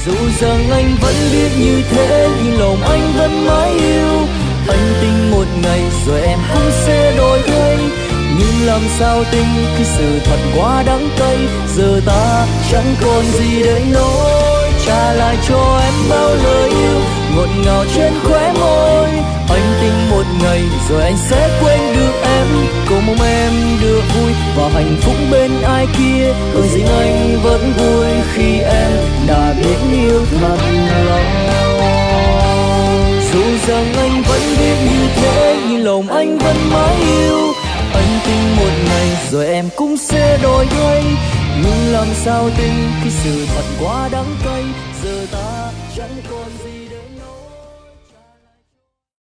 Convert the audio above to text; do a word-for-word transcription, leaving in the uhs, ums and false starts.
Dù rằng anh vẫn biết như thế nhưng lòng anh vẫn mãi yêu. Anh tin một ngày rồi em cũng sẽ đổi thay, nhưng làm sao tin khi sự thật quá đắng cay. Giờ ta chẳng còn gì để nói, trả lại cho em bao lời yêu ngọt ngào trên khóe môi. Anh tin một ngày rồi anh sẽ quên được em, cầu mong em được vui và hạnh phúc bên ai kia. Còn riêng anh vẫn vui khi em đã biết yêu thật lòng. Dù rằng anh vẫn biết như thế nhưng lòng anh vẫn mãi yêu. Anh tin một ngày rồi em cũng sẽ đổi thay, nhưng làm sao tin khi sự thật quá đắng cay. Giờ ta chẳng còn gì